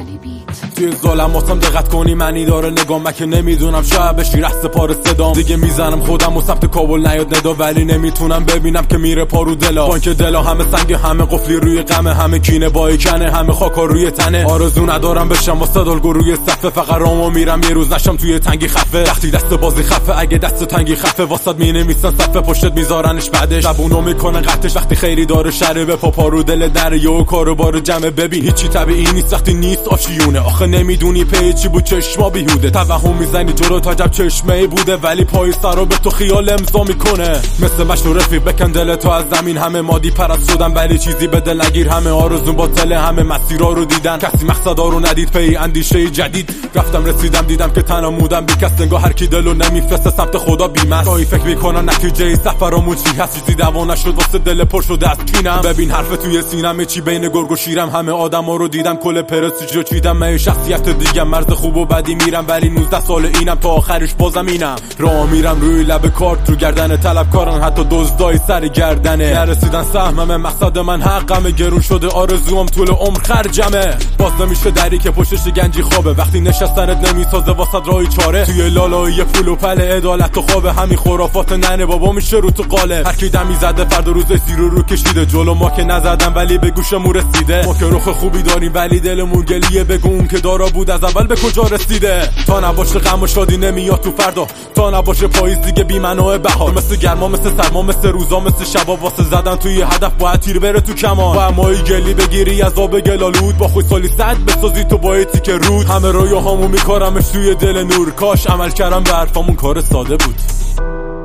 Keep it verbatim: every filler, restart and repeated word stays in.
علی بیت. توی ظلماتم دقت کنی معنی داره نگام، من که نمیدونم شاید بشی رست پار صدام. دیگه میزنم خودم و ثبت کابل نیاد ندا، ولی نمیتونم ببینم که میره پارو دلا. با اینکه دلا همه سنگ، همه قفلی روی غم، همه کینه بای کنه، همه خاکا روی تنه. آرزو ندارم بشم واسه دلگو روی صفه، فقط رامو میرم یه روز نشم توی تنگی خفه. وقتی دست بازی خفه، اگه دست تنگی خفه، واسط مینویسن صفه پشتت میذارنش بعدش. زبونو میکنه قطعش وقتی خیری داره شره به پا پارو دل دره و کارو بار جمع. ببین هیچی طبیعی نیست وقتی نیست آشیونه، آخه نمیدونی پی چی بود چشما بیهوده. توهم میزنی جلو تا جب چشمه بوده، ولی پای سرا به تو خیال امضا میکنه. مثل مشت رفیق بکن دل تو از زمین، همه مادی پرست شدن ولی چیزی به دل نگیر. همه آرزون باطله، همه مسیرها رو دیدن، کسی مقصدا رو ندید. پی اندیشه جدید رفتم رسیدم، دیدم که تنها مودم بی کس. انگار هر کی دلو نمیفرسته سمت خدا بی‌مست. گاهی فکر میکنم نتیجه سفرامون چی هست، چیزی دوا نشد واسه دل پر شده از کینم. ببین حرف توی سینم چی بین گرگ و شیرم، همه آدما رو دیدم کل پرستیژ رو چیدم. من شخصیت دیگه مرز خوب و بدی میرم، ولی نوزده سال اینم تا آخرش بازم اینم. راه میرم روی لب کارت رو گردن طلبکارن، حتی دزدای سر گردنه. نرسیدن سهمم مقصد من حقم، گرون شده آرزوام طول عمر خرجمه. باز نمیشه دری که پشتش گنجی خوابه، وقتی نشستنت نمیسازه واسط راهی چاره. توی لالایی پول و پل عدالت و خوابه، همین خرافات ننه بابا میشه رو تو قالب. هر کی دمی زده فرد و روز زیرو رو کشیده، جلو ما که نزدن ولی به گوشمون رسیده. ما که رخ خوبی داریم ولی دلمون گلیه، بگو اون که دارا بود از اول به کجا رسیده. تا نباشه غم و شادی نمیاد تو فردا، تا نباشه پاییز دیگه بی منو بهار. مثل گرما مثل سرما مثل روزا مثل شبا، واسه زدن توی هدف باید تیر بره تو کمان. با امایی گلی بگیری از آب گلالود، با خوش سالی صد بسازی تو با تیکه رود. همه رویاهامو میکارمش توی دل نور، کاش عمل کردم به حرفامون کار ساده بود.